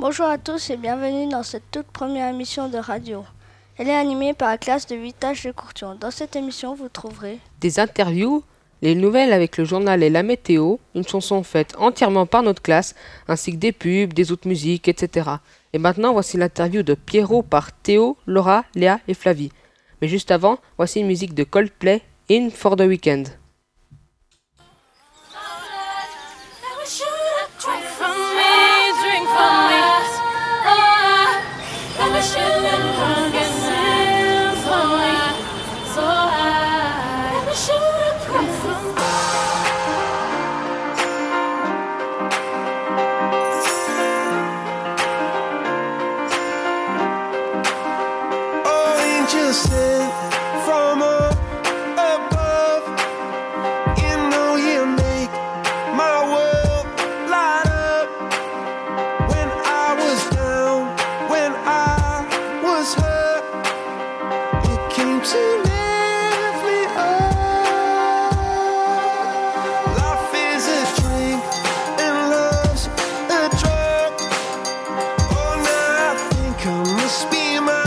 Bonjour à tous et bienvenue dans cette toute première émission de radio. Elle est animée par la classe de 8H de Courtion. Dans cette émission, vous trouverez des interviews, les nouvelles avec le journal et la météo, une chanson faite entièrement par notre classe, ainsi que des pubs, des autres musiques, etc. Et maintenant, voici l'interview de Pierrot par Théo, Laura, Léa et Flavie. Mais juste avant, voici une musique de Coldplay, In for the Weekend. Sent from up above, you know you make my world light up. When I was down, when I was hurt, you came to lift me up. Life is a drink and love's a drug. Oh, now I think I must be mine.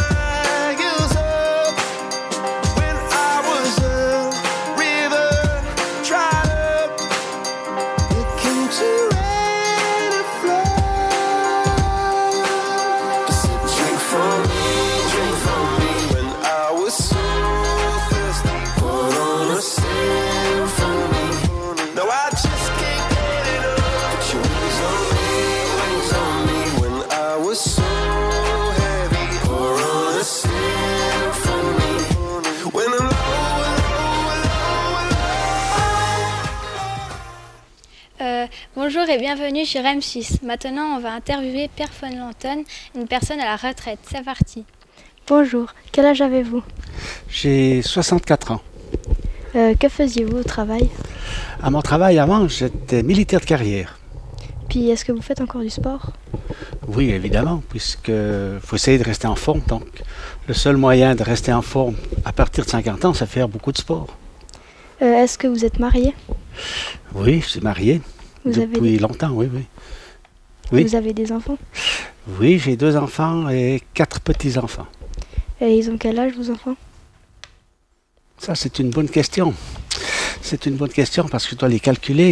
Bonjour et bienvenue sur M6. Maintenant, on va interviewer Pierre Fonlanton, une personne à la retraite. C'est parti. Bonjour, quel âge avez-vous? J'ai 64 ans. Que faisiez-vous au travail? À mon travail avant, j'étais militaire de carrière. Puis, est-ce que vous faites encore du sport? Oui, évidemment, puisque faut essayer de rester en forme. Donc, le seul moyen de rester en forme à partir de 50 ans, c'est faire beaucoup de sport. Est-ce que vous êtes marié? Oui, je suis marié. Depuis longtemps, oui. Vous avez des enfants? Oui, j'ai 2 enfants et 4 petits-enfants. Et ils ont quel âge, vos enfants? Ça, c'est une bonne question. C'est une bonne question parce que je dois les calculer.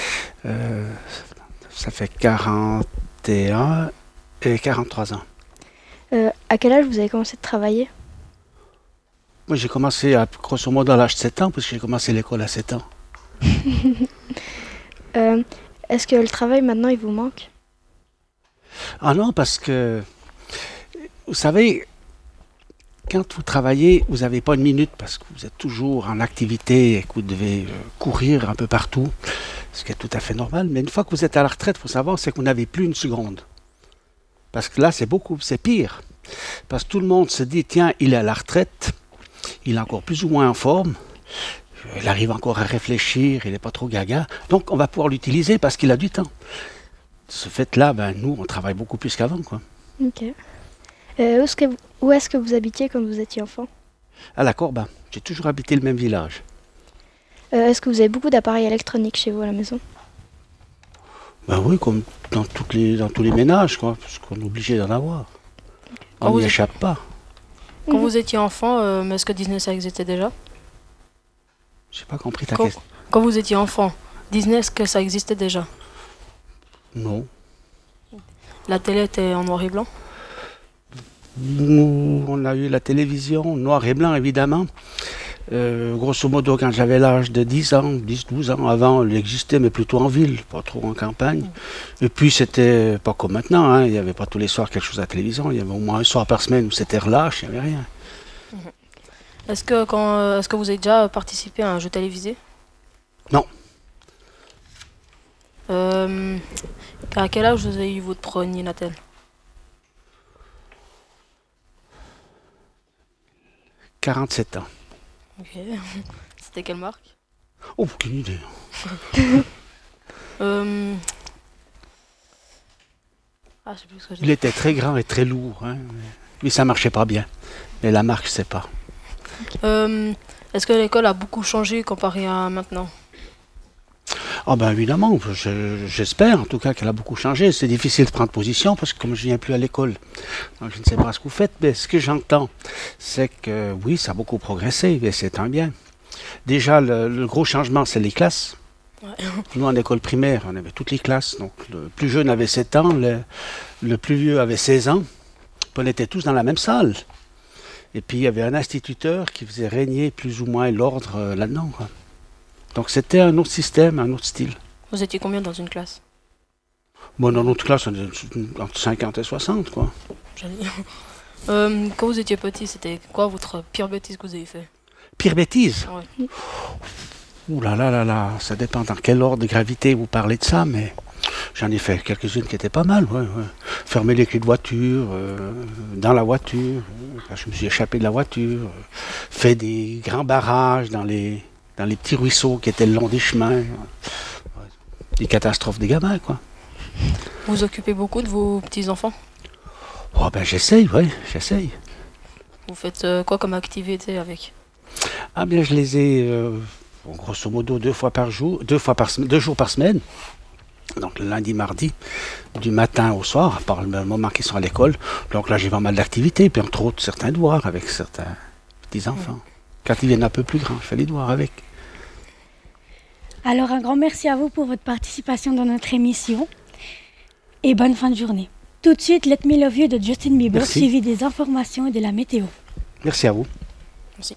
Ça fait 41 et 43 ans. À quel âge vous avez commencé de travailler? Moi, j'ai commencé grosso modo à l'âge de 7 ans, parce que j'ai commencé l'école à 7 ans. Est-ce que le travail, maintenant, il vous manque? Ah non, parce que, vous savez, quand vous travaillez, vous n'avez pas une minute, parce que vous êtes toujours en activité et que vous devez courir un peu partout, ce qui est tout à fait normal. Mais une fois que vous êtes à la retraite, il faut savoir, c'est que vous n'avez plus une seconde. Parce que là, c'est pire. Parce que tout le monde se dit, tiens, il est à la retraite, il est encore plus ou moins en forme, il arrive encore à réfléchir, il n'est pas trop gaga. Donc, on va pouvoir l'utiliser parce qu'il a du temps. Ce fait-là, nous, on travaille beaucoup plus qu'avant, quoi. Ok. Où est-ce que vous habitiez quand vous étiez enfant? À la Corbin. J'ai toujours habité le même village. Est-ce que vous avez beaucoup d'appareils électroniques chez vous à la maison? Oui, comme dans tous les ménages, quoi, parce qu'on est obligé d'en avoir. On n'y échappe pas. Quand vous étiez enfant, est-ce que Disney, ça existait déjà? J'ai pas compris ta question. Quand vous étiez enfant, Disney, est-ce que ça existait déjà? Non. La télé était en noir et blanc? Nous, on a eu la télévision noir et blanc, évidemment. Grosso modo, quand j'avais l'âge de 10-12 ans, avant, elle existait, mais plutôt en ville, pas trop en campagne. Et puis, c'était pas comme maintenant, hein. Il n'y avait pas tous les soirs quelque chose à la télévision. Il y avait au moins un soir par semaine où c'était relâche, il n'y avait rien. Est-ce que vous avez déjà participé à un jeu télévisé? Non. À quel âge vous avez eu votre premier Natel? « 47 ans. Ok. C'était quelle marque? Oh, aucune idée. Je sais plus ce que Il était très grand et très lourd, hein, mais ça marchait pas bien. Mais la marque, je sais pas. Est-ce que l'école a beaucoup changé comparé à maintenant? Ah ben évidemment, j'espère en tout cas qu'elle a beaucoup changé. C'est difficile de prendre position parce que comme je viens plus à l'école, donc je ne sais pas ce que vous faites, mais ce que j'entends, c'est que oui, ça a beaucoup progressé, et c'est un bien. Déjà, le gros changement, c'est les classes. Ouais. Nous, en école primaire, on avait toutes les classes. Donc, le plus jeune avait 7 ans, le plus vieux avait 16 ans. Puis on était tous dans la même salle. Et puis, il y avait un instituteur qui faisait régner plus ou moins l'ordre là-dedans, quoi. Donc, c'était un autre système, un autre style. Vous étiez combien dans une classe? Bon, dans notre classe, on était entre 50 et 60, quoi. Quand vous étiez petit, c'était quoi votre pire bêtise que vous avez fait? Pire bêtise? Ouais. Ouh là là là là, ça dépend dans quel ordre de gravité vous parlez de ça, mais j'en ai fait quelques-unes qui étaient pas mal, ouais. Fermer les clés de voiture, dans la voiture, quand je me suis échappé de la voiture, fait des grands barrages dans les petits ruisseaux qui étaient le long des chemins. Ouais. Des catastrophes des gamins, quoi. Vous vous occupez beaucoup de vos petits-enfants? Oh ben j'essaye, ouais, j'essaye. Vous faites quoi comme activité avec? Ah bien je les ai, grosso modo, 2 jours par semaine. Donc le lundi, mardi, du matin au soir, à part le moment qu'ils sont à l'école. Donc là j'ai pas mal d'activités, puis entre autres certains devoirs avec certains petits-enfants. Quand ils viennent un peu plus grands, je fais les devoirs avec. Alors un grand merci à vous pour votre participation dans notre émission et bonne fin de journée. Tout de suite, Let Me Love You de Justin Bieber, Merci. suivi des informations et de la météo. Merci à vous. Merci.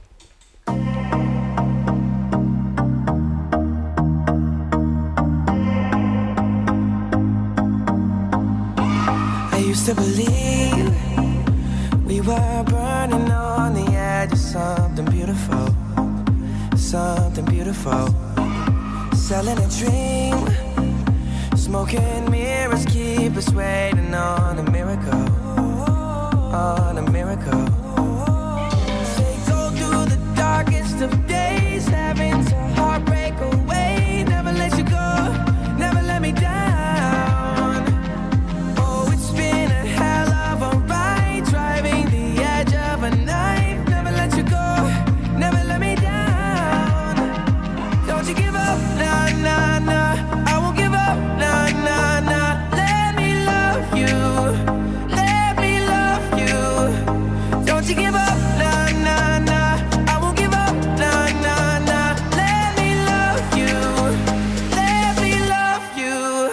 I used to believe we were burning on the edge of something beautiful, something beautiful. Selling a dream, smoking mirrors keep us waiting on a miracle, on a miracle. Say go through the darkest of days, having to heartbreak away. Never let you go, never let me down. Oh, it's been a hell of a ride, driving the edge of a knife. Never let you go, never let me down. Don't you give up, nah, nah, nah. I won't give up, nah, nah, nah. Let me love you, let me love you. Don't you give up, nah, nah, nah. I won't give up, nah, nah, nah. Let me love you, let me love you.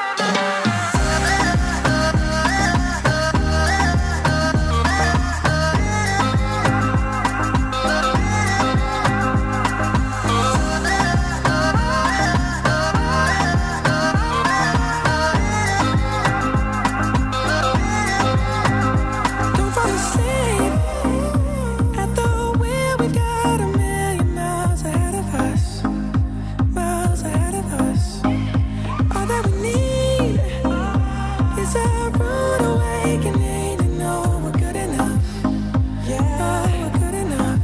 Don't fall asleep at the wheel. We've got a million miles ahead of us, miles ahead of us. All that we need is a rude awakening to know we're good enough. Yeah, we're good enough.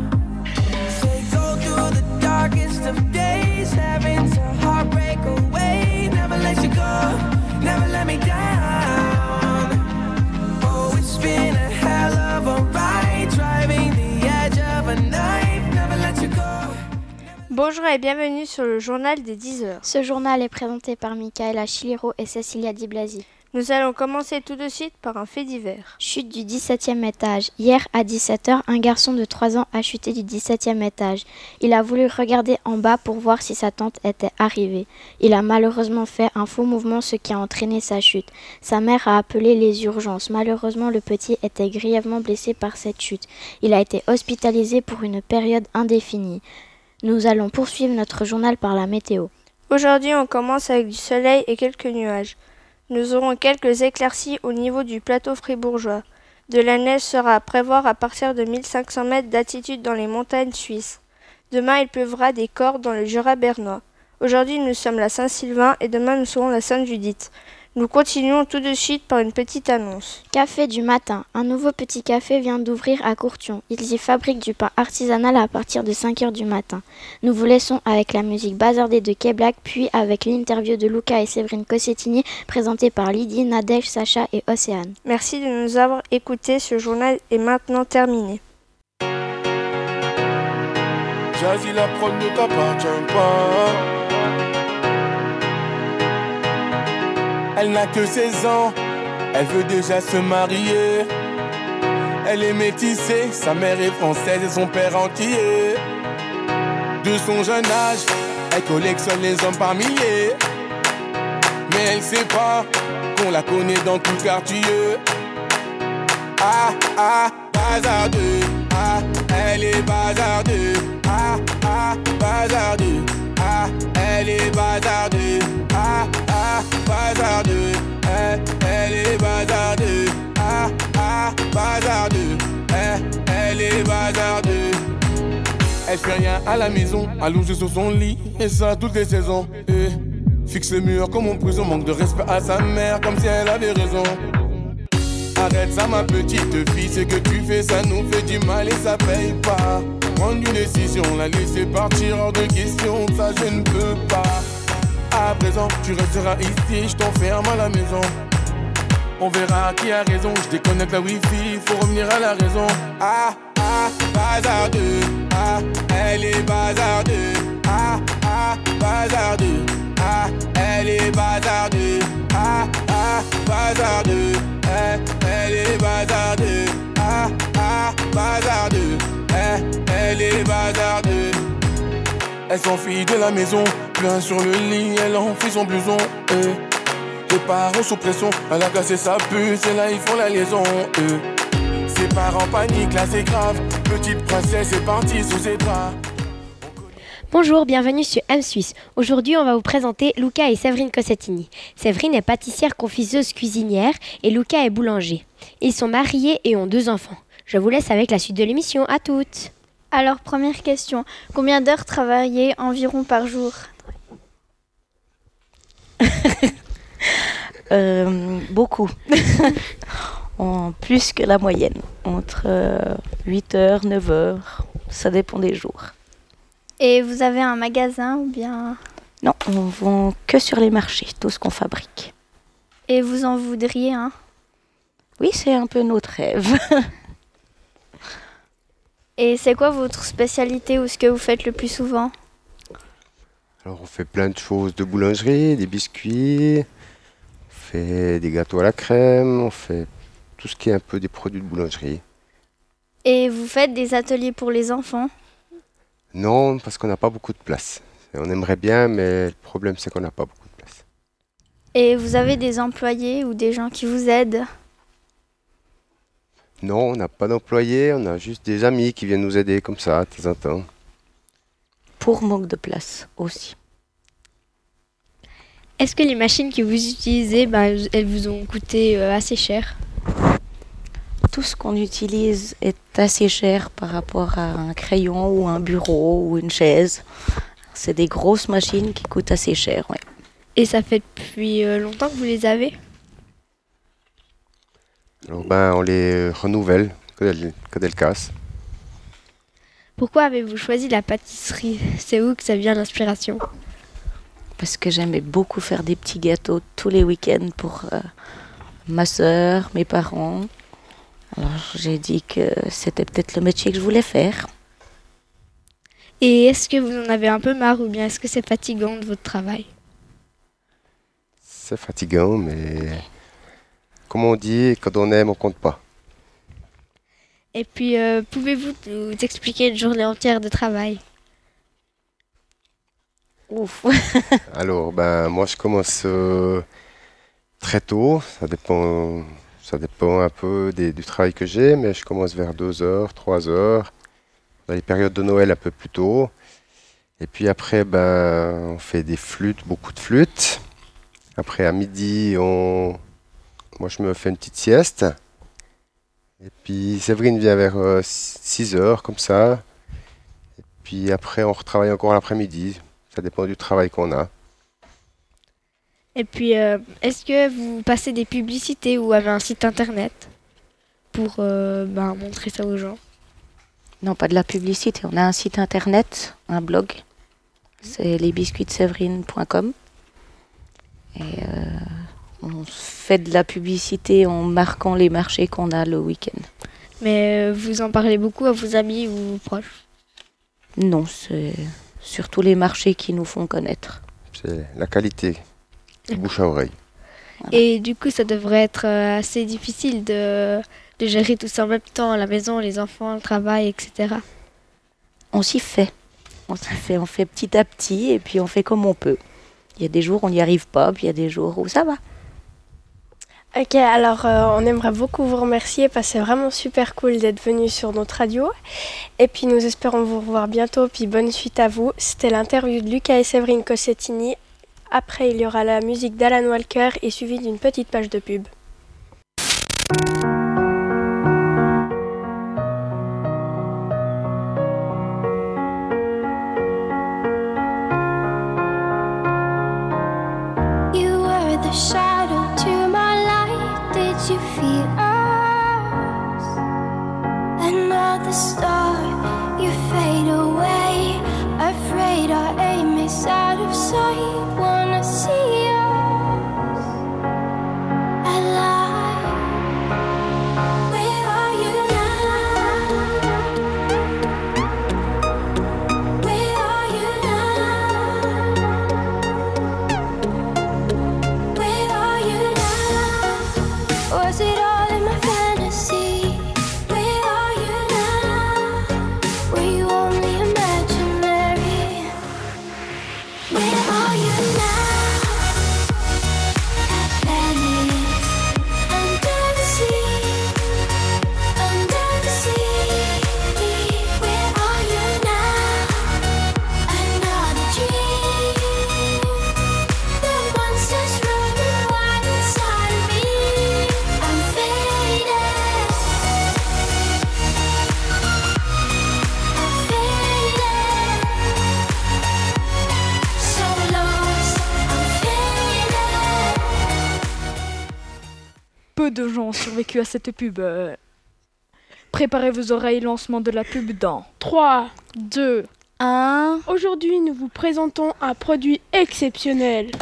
Say go through the darkest of days, having to heartbreak away. Never let you go, never let me down. Oh, it's been a hell of a ride, driving the edge of a knife. Never let you go. Bonjour et bienvenue sur le journal des 10 heures. Ce journal est présenté par Michaela Chiliro et Cecilia Di Blasi. Nous allons commencer tout de suite par un fait divers. Chute du 17e étage. Hier à 17h, un garçon de 3 ans a chuté du 17e étage. Il a voulu regarder en bas pour voir si sa tante était arrivée. Il a malheureusement fait un faux mouvement, ce qui a entraîné sa chute. Sa mère a appelé les urgences. Malheureusement, le petit était grièvement blessé par cette chute. Il a été hospitalisé pour une période indéfinie. Nous allons poursuivre notre journal par la météo. Aujourd'hui, on commence avec du soleil et quelques nuages. Nous aurons quelques éclaircies au niveau du plateau fribourgeois. De la neige sera à prévoir à partir de 1500 mètres d'altitude dans les montagnes suisses. Demain, il pleuvra des cordes dans le Jura bernois. Aujourd'hui, nous sommes la Saint-Sylvain et demain, nous serons la Sainte-Judith. Nous continuons tout de suite par une petite annonce. Café du matin. Un nouveau petit café vient d'ouvrir à Courtion. Ils y fabriquent du pain artisanal à partir de 5h du matin. Nous vous laissons avec la musique bazardée de K-Black, puis avec l'interview de Luca et Séverine Cossettini, présentée par Lydie, Nadège, Sacha et Océane. Merci de nous avoir écoutés. Ce journal est maintenant terminé. Jazzy, la prod ne t'appartient pas. Elle n'a que 16 ans, elle veut déjà se marier. Elle est métissée, sa mère est française et son père antillais. De son jeune âge, elle collectionne les hommes par milliers. Mais elle sait pas qu'on la connaît dans tout le quartier. Ah, ah, bazardeux. Ah, elle est bazardeux. Ah, ah, bazardeux. Ah, elle est bazardeux. Ah, ah, bazardeux. Elle est bazardeux. Ah, ah, bazardeux. Elle est bazardeux. Elle fait rien à la maison, allongée sur son lit, et ça toutes les saisons. Fixe le mur comme en prison, manque de respect à sa mère, comme si elle avait raison. Arrête ça ma petite fille, ce que tu fais ça nous fait du mal et ça paye pas. Prendre une décision, la laisser partir hors de question, ça je ne peux pas. À présent, tu resteras ici, je t'enferme à la maison. On verra qui a raison, je déconnecte la wifi, faut revenir à la raison. Ah, ah, bazardeux. Ah, elle est bazardeux. Ah, ah, bazardeux. Ah, elle est bazardeux. Ah, ah, bazardeux. Elle est bazardeux. Ah, ah, bazardeux. Elle est bazardeux. Elle s'enfuit de la maison, plein sur le lit, elle enfuit son blouson. Les parents sous pression, elle a cassé sa puce et là ils font la liaison. Ses parents paniquent, là c'est grave. Petite princesse est partie sous ses draps. Bonjour, bienvenue sur M-Suisse. Aujourd'hui, on va vous présenter Luca et Séverine Cossettini. Séverine est pâtissière, confiseuse, cuisinière et Luca est boulanger. Ils sont mariés et ont 2 enfants. Je vous laisse avec la suite de l'émission. À toutes. Alors, première question. Combien d'heures travaillez environ par jour? Beaucoup. En plus que la moyenne. Entre 8 heures, 9 heures. Ça dépend des jours. Et vous avez un magasin ou bien... Non, on vend que sur les marchés, tout ce qu'on fabrique. Et vous en voudriez, hein? Oui, c'est un peu notre rêve. Et c'est quoi votre spécialité ou ce que vous faites le plus souvent? Alors on fait plein de choses de boulangerie, des biscuits, on fait des gâteaux à la crème, on fait tout ce qui est un peu des produits de boulangerie. Et vous faites des ateliers pour les enfants? Non, parce qu'on n'a pas beaucoup de place. On aimerait bien, mais le problème c'est qu'on n'a pas beaucoup de place. Et vous avez des employés ou des gens qui vous aident? Non, on n'a pas d'employés, on a juste des amis qui viennent nous aider comme ça, de temps en temps. Pour manque de place aussi. Est-ce que les machines que vous utilisez, elles vous ont coûté assez cher? Tout ce qu'on utilise est assez cher par rapport à un crayon ou un bureau ou une chaise. C'est des grosses machines qui coûtent assez cher, ouais. Et ça fait depuis longtemps que vous les avez? Alors on les renouvelle quand elles cassent. Pourquoi avez-vous choisi la pâtisserie? C'est où que ça vient l'inspiration? Parce que j'aimais beaucoup faire des petits gâteaux tous les week-ends pour ma sœur, mes parents. Alors j'ai dit que c'était peut-être le métier que je voulais faire. Et est-ce que vous en avez un peu marre ou bien est-ce que c'est fatigant de votre travail? C'est fatigant, mais comme on dit, quand on aime, on compte pas. Et puis, pouvez-vous nous expliquer une journée entière de travail? Ouf. Alors, moi je commence très tôt, ça dépend un peu du travail que j'ai, mais je commence vers 2h, 3h. Dans les périodes de Noël, un peu plus tôt. Et puis après, on fait des flûtes, beaucoup de flûtes. Après, à midi, moi je me fais une petite sieste. Et puis Séverine vient vers 6h, comme ça. Et puis après, on retravaille encore l'après-midi. Ça dépend du travail qu'on a. Et puis, est-ce que vous passez des publicités ou avez un site internet pour montrer ça aux gens? Non, pas de la publicité. On a un site internet, un blog. C'est lesbiscuitsséverine.com. Et on fait de la publicité en marquant les marchés qu'on a le week-end. Mais vous en parlez beaucoup à vos amis ou vos proches? Non, c'est surtout les marchés qui nous font connaître. C'est la qualité, bouche à oreille. Voilà. Et du coup, ça devrait être assez difficile de gérer tout ça en même temps, la maison, les enfants, le travail, etc. On s'y fait. On fait petit à petit et puis on fait comme on peut. Il y a des jours où on n'y arrive pas, puis il y a des jours où ça va. Ok, alors on aimerait beaucoup vous remercier parce que c'est vraiment super cool d'être venu sur notre radio. Et puis nous espérons vous revoir bientôt, puis bonne suite à vous. C'était l'interview de Luca et Séverine Cossettini. Après, il y aura la musique d'Alan Walker et suivi d'une petite page de pub. You were the shadow to my light. Did you feel us? Another star, you fade away. Afraid our aim is out of sight. Wanna see us alive. Where are you now? Where are you now? Where are you now? Was it all in my fantasy? Where are you now? Were you only imaginary? Where are you now? Atlantis, under the sea, under the sea. Where are you now? Another dream. The monsters running wild inside of me. I'm faded. I'm faded. So lost. I'm faded. Peu de gens ont survécu à cette pub. Préparez vos oreilles, lancement de la pub dans 3, 2, 1. Aujourd'hui, nous vous présentons un produit exceptionnel.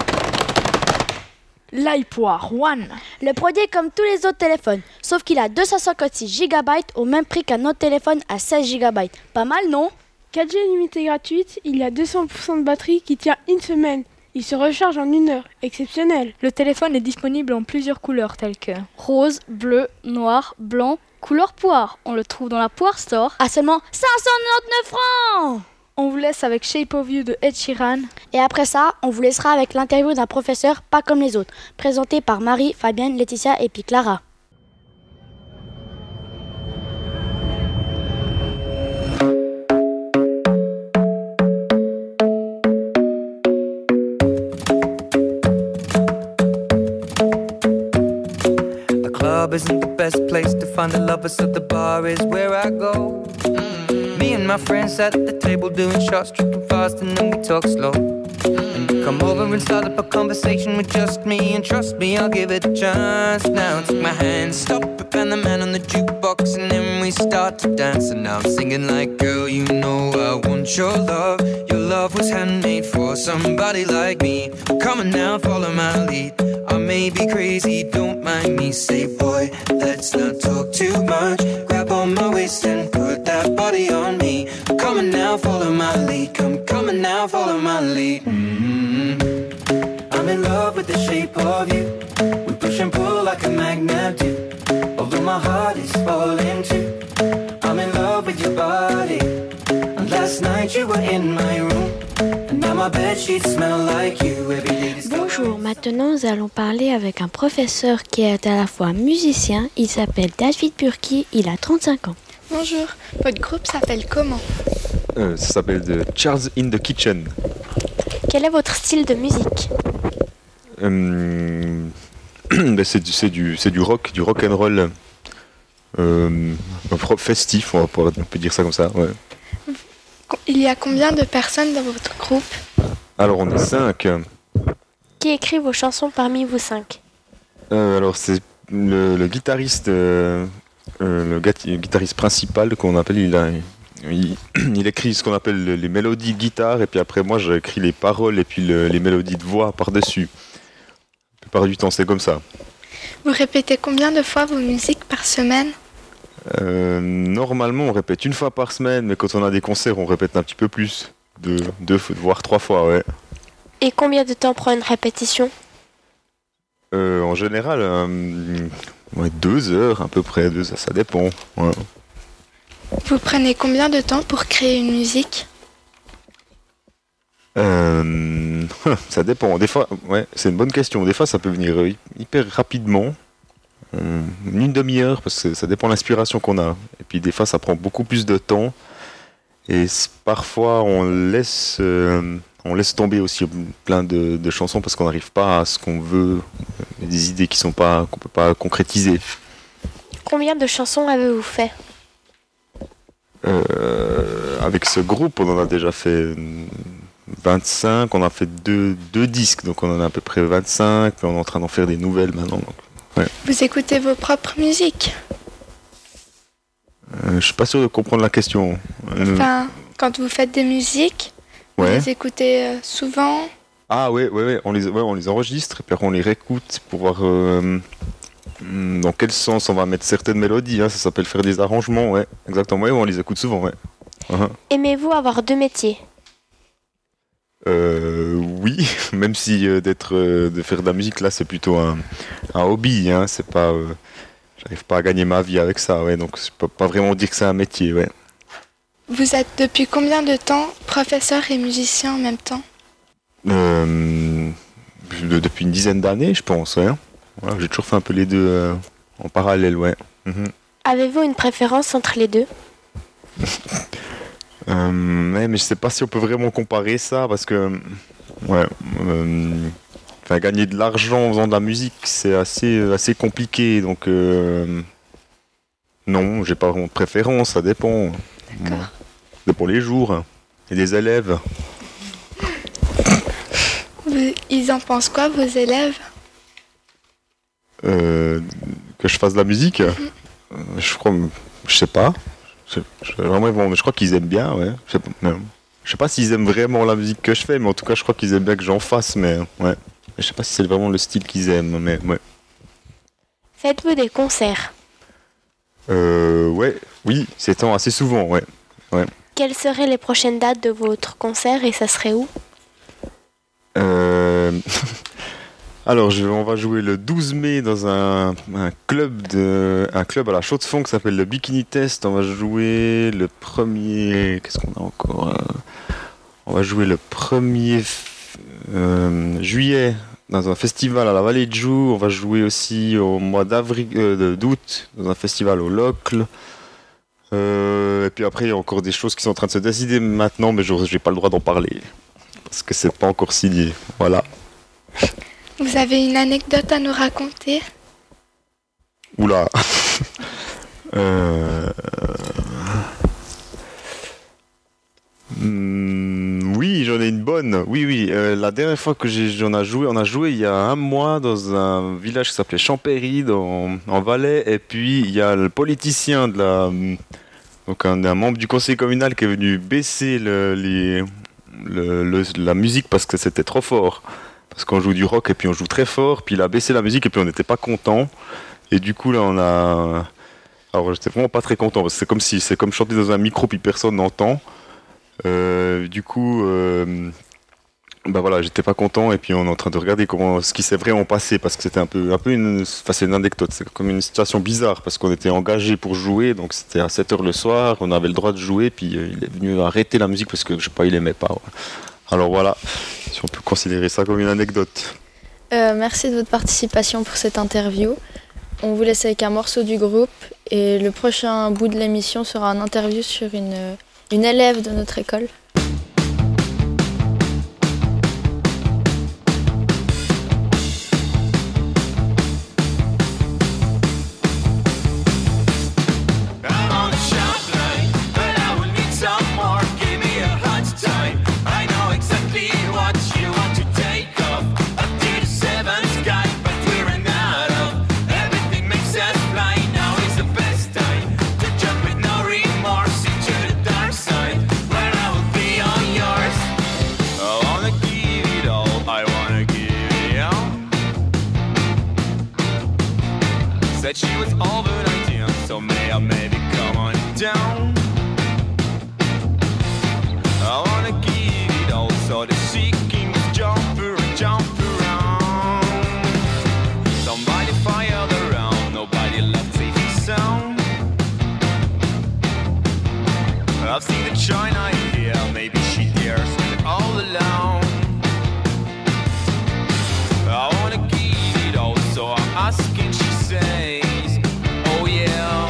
l'iPower One. Le produit est comme tous les autres téléphones, sauf qu'il a 256 GB au même prix qu'un autre téléphone à 16 GB. Pas mal, non? 4G limitée gratuite, il y a 200% de batterie qui tient une semaine. Il se recharge en 1 heure. Exceptionnel. Le téléphone est disponible en plusieurs couleurs telles que Rose, bleu, noir, blanc, couleur poire. On le trouve dans la Poire Store à seulement 599 francs. On vous laisse avec Shape of You de Ed Sheeran. Et après ça, on vous laissera avec l'interview d'un professeur pas comme les autres, présenté par Marie, Fabienne, Laetitia et puis Clara. The club isn't the best place to find a lover, so the bar is where I go. Me and my friends at the table doing shots, tripping fast, and then we talk slow. And you come over and start up a conversation with just me, and trust me, I'll give it a chance. Now take my hand, stop it, and the man on the jukebox, and then we start to dance. And now I'm singing like, girl, you know I want your love. Your love was handmade for somebody like me. Come on now, follow my lead. I may be crazy, don't mind me. Say, boy, let's not talk too much. Grab on my waist and put that body on me. Come on now, follow my lead. Come on now, follow my lead. I'm in love with the shape of you. We push and pull like a magnet do. Although my heart is falling too. I'm in love with your body. And last night you were in my room. And now my bedsheets smell like you. Every day is Bonjour, maintenant nous allons parler avec un professeur qui est à la fois musicien, il s'appelle David Burki, il a 35 ans. Bonjour, votre groupe s'appelle comment? Ça s'appelle The Charles in the Kitchen. Quel est votre style de musique? C'est du rock, du rock and roll festif, on peut dire ça comme ça. Ouais. Il y a combien de personnes dans votre groupe? Alors on est 5. Qui écrit vos chansons parmi vous 5? Alors c'est le guitariste, guitariste principal qu'on appelle, il écrit ce qu'on appelle les mélodies de guitare, et puis après moi j'écris les paroles et puis les mélodies de voix par-dessus. La plupart du temps c'est comme ça. Vous répétez combien de fois vos musiques par semaine? Normalement on répète 1 fois par semaine, mais quand on a des concerts on répète un petit peu plus, 2 voire 3 fois, ouais. Et combien de temps prend une répétition? En général, 2 heures à peu près, 2 heures, ça dépend. Ouais. Vous prenez combien de temps pour créer une musique? Ça dépend. Des fois, ouais, c'est une bonne question. Des fois, ça peut venir hyper rapidement, une demi-heure, parce que ça dépend de l'inspiration qu'on a. Et puis des fois, ça prend beaucoup plus de temps. Et parfois, on laisse tomber aussi plein de chansons parce qu'on n'arrive pas à ce qu'on veut, des idées qu'on peut pas concrétiser. Combien de chansons avez-vous fait? Avec ce groupe, on en a déjà fait 25, on a fait deux disques, donc on en a à peu près 25, puis on est en train d'en faire des nouvelles maintenant. Donc, ouais. Vous écoutez vos propres musiques? Je suis pas sûr de comprendre la question. Enfin, quand vous faites des musiques, vous les écoutez souvent? Ah ouais, on les enregistre, et puis après on les réécoute pour voir dans quel sens on va mettre certaines mélodies, hein, ça s'appelle faire des arrangements, ouais, exactement, ouais, on les écoute souvent, ouais. Aimez-vous avoir 2 métiers? Oui, même si de faire de la musique là c'est plutôt un hobby, hein, c'est pas, j'arrive pas à gagner ma vie avec ça, ouais, donc je peux pas vraiment dire que c'est un métier, ouais. Vous êtes depuis combien de temps professeur et musicien en même temps? Depuis une dizaine d'années, je pense, ouais. Ouais, j'ai toujours fait un peu les deux en parallèle, ouais. Avez-vous une préférence entre les deux? Mais je sais pas si on peut vraiment comparer ça parce que gagner de l'argent en faisant de la musique c'est assez compliqué, donc non, j'ai pas vraiment de préférence, ça dépend. Ça dépend les jours et des élèves. Ils en pensent quoi, vos élèves? Que je fasse de la musique, je sais pas. Je crois qu'ils aiment bien, ouais. Je sais pas s'ils aiment vraiment la musique que je fais, mais en tout cas, je crois qu'ils aiment bien que j'en fasse, mais ouais. Je sais pas si c'est vraiment le style qu'ils aiment, mais ouais. Faites-vous des concerts? Oui, c'est assez souvent, ouais. Quelles seraient les prochaines dates de votre concert et ça serait où? Alors, on va jouer le 12 mai dans un club à la Chaux-de-Fonds qui s'appelle le Bikini Test. On va jouer le 1er... Qu'est-ce qu'on a encore? On va jouer le 1er juillet dans un festival à la Vallée de Joux. On va jouer aussi au mois d'août dans un festival au Locle. Et puis après, il y a encore des choses qui sont en train de se décider maintenant, mais je n'ai pas le droit d'en parler parce que c'est pas encore signé. Voilà. Vous avez une anecdote à nous raconter? Oula. Oui, j'en ai une bonne. Oui. La dernière fois que on a joué il y a un mois dans un village qui s'appelait Champéry en Valais. Et puis il y a le politicien donc un membre du conseil communal qui est venu baisser la musique parce que c'était trop fort. Parce qu'on joue du rock et puis on joue très fort, puis il a baissé la musique et puis on n'était pas content. Et du coup là alors j'étais vraiment pas très content parce que c'est comme chanter dans un micro puis personne n'entend. Du coup voilà, j'étais pas content et puis on est en train de regarder ce qui s'est vraiment passé parce que c'était c'est une anecdote, c'est comme une situation bizarre parce qu'on était engagé pour jouer, donc c'était à 7h le soir, on avait le droit de jouer, puis il est venu arrêter la musique parce que je sais pas, il aimait pas. Ouais. Alors voilà, si on peut considérer ça comme une anecdote. Merci de votre participation pour cette interview. On vous laisse avec un morceau du groupe et le prochain bout de l'émission sera une interview sur une élève de notre école. Be Joy not here, maybe she hears when all alone. I wanna give it all, so I'm asking, she says, oh yeah.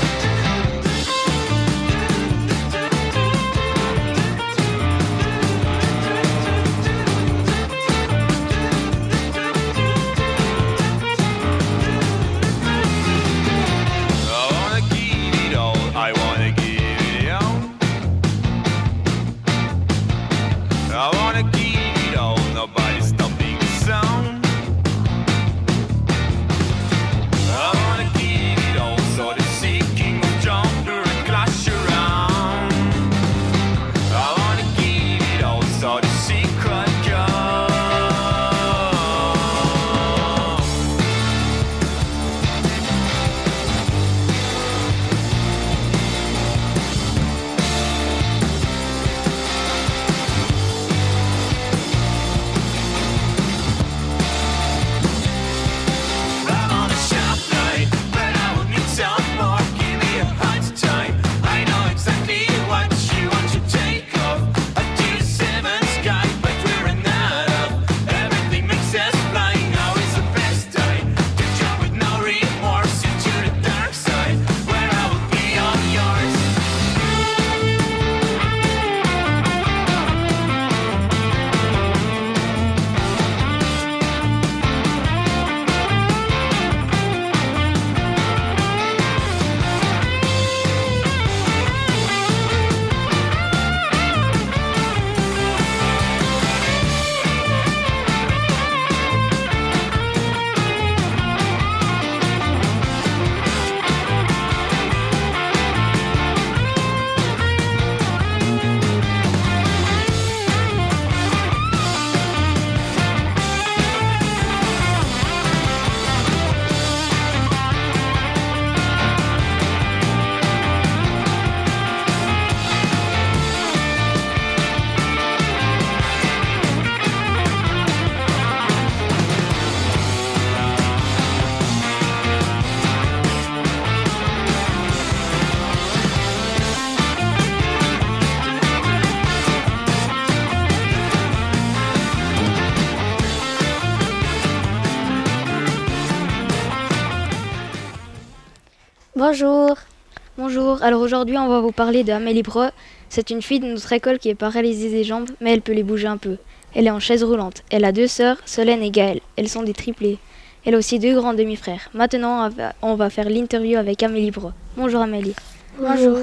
Bonjour. Bonjour, alors aujourd'hui on va vous parler d'Amélie Breu. C'est une fille de notre école qui est paralysée des jambes, mais elle peut les bouger un peu. Elle est en chaise roulante. Elle a 2 sœurs, Solène et Gaëlle. Elles sont des triplés. Elle a aussi 2 grands demi-frères. Maintenant on va faire l'interview avec Amélie Breu. Bonjour Amélie. Bonjour.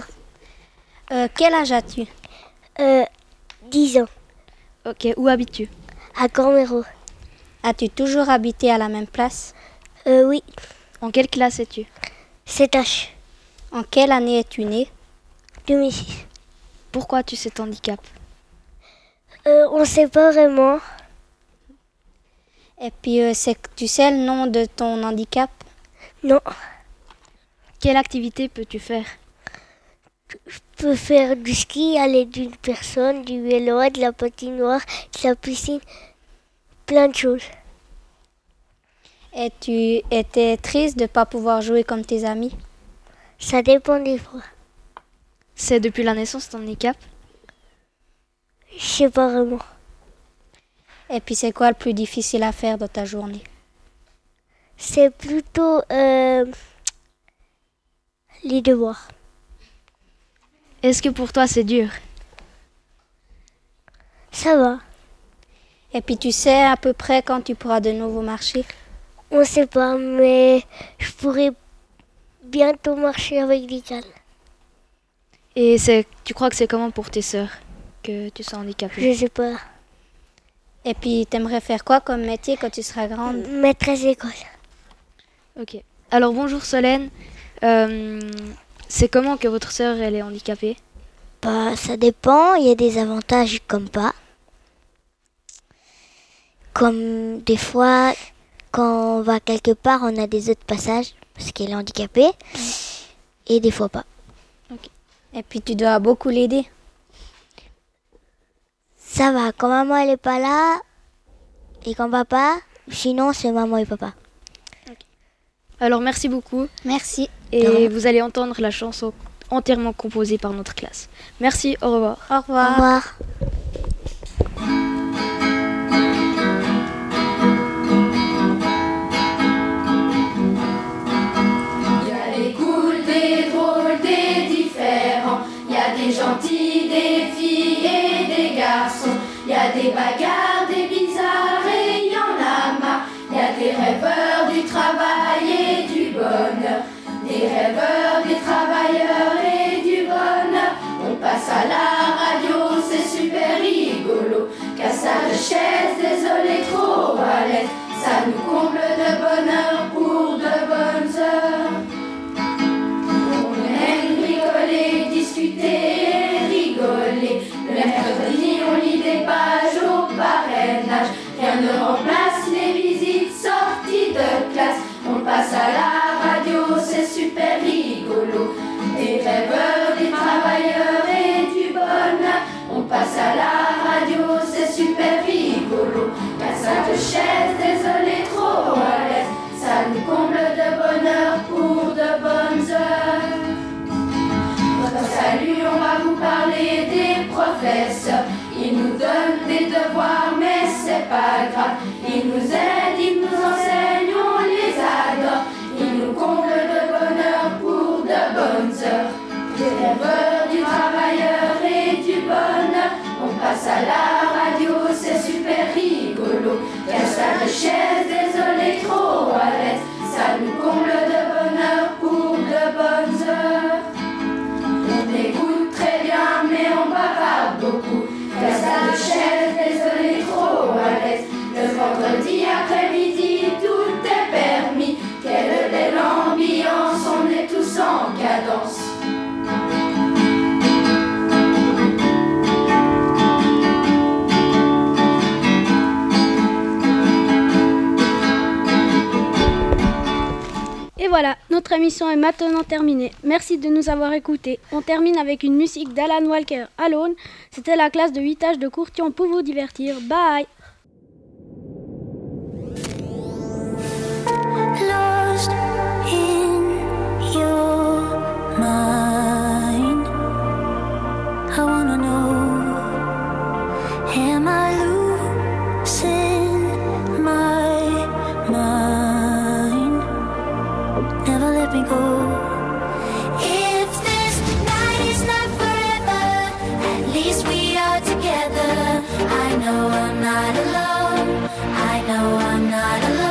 Quel âge as-tu 10 ans. Ok, où habites-tu? À Corméro. As-tu toujours habité à la même place? Oui. En quelle classe es-tu? 7H. En quelle année es-tu née? 2006. Pourquoi as-tu cet handicap? On ne sait pas vraiment. Et puis, tu sais le nom de ton handicap? Non. Quelle activité peux-tu faire? Je peux faire du ski, aller d'une personne, du vélo, de la patinoire, de la piscine, plein de choses. Et tu étais triste de ne pas pouvoir jouer comme tes amis? Ça dépend des fois. C'est depuis la naissance ton handicap? Je sais pas vraiment. Et puis c'est quoi le plus difficile à faire dans ta journée? C'est plutôt les devoirs. Est-ce que pour toi c'est dur? Ça va. Et puis tu sais à peu près quand tu pourras de nouveau marcher? On sait pas, mais je pourrais bientôt marcher avec des cannes. Et tu crois que c'est comment pour tes sœurs que tu sois handicapée? Je sais pas. Et puis t'aimerais faire quoi comme métier quand tu seras grande? Maîtresse d'école. Ok. Alors bonjour Solène. C'est comment que votre sœur elle est handicapée? Bah ça dépend, il y a des avantages comme pas. Comme des fois, quand on va quelque part, on a des autres passages parce qu'elle est handicapée. Et des fois pas. Ok. Et puis tu dois beaucoup l'aider? Ça va, quand maman elle est pas là et quand papa, sinon c'est maman et papa. Okay. Alors merci beaucoup. Merci. Et vous allez entendre la chanson entièrement composée par notre classe. Merci, au revoir. Au revoir. Au revoir. Il y a des cools, des drôles, des différents. Il y a des gentils, des filles et des garçons. Il y a des bagarres, des bizarres et il y en a marre. Il y a des rêveurs du travail et du bonheur. Des rêveurs, des travailleurs et du bonheur. On passe à la radio, c'est super rigolo. Cassage de chaise, désolé, trop à l'aise. Ça nous comble de bonheur pour de bonnes heures. On aime rigoler, discuter et rigoler. Le mercredi, on lit des pages au parrainage. Rien ne remplace les visites sorties de classe. On passe à la radio, c'est super rigolo. Des rêveurs, des travailleurs et du bonheur. On passe à la radio, c'est super rigolo. Cassage de chaise, désolé, trop à l'aise. Ça nous comble de bonheur pour de bonnes heures. Salut, on va vous parler des professeurs. Ils nous donnent des devoirs, mais c'est pas grave. Ils nous aident, ils nous enseignent, on les adore. Ils nous comblent de bonheur pour de bonnes heures. Des rêveurs, du travailleur et du bonheur. On passe à la radio, c'est super rigolo. Cassage de chaise, désolé, trop à l'aise. Ça nous comble de bonheur pour de bonnes heures. On écoute très bien, mais on bavarde beaucoup. Cassage de chaise, désolé, trop à l'aise. Le vendredi après-midi, tout est permis. Quelle belle ambiance, on est tous en cadence. Et voilà, notre émission est maintenant terminée. Merci de nous avoir écoutés. On termine avec une musique d'Alan Walker, Alone. C'était la classe de 8H de Courtion pour vous divertir. Bye! Lost in your mind, I wanna know, am I losing my mind? Never let me go. If this night is not forever, at least we are together. I know I'm not alone. I know I'm not alone.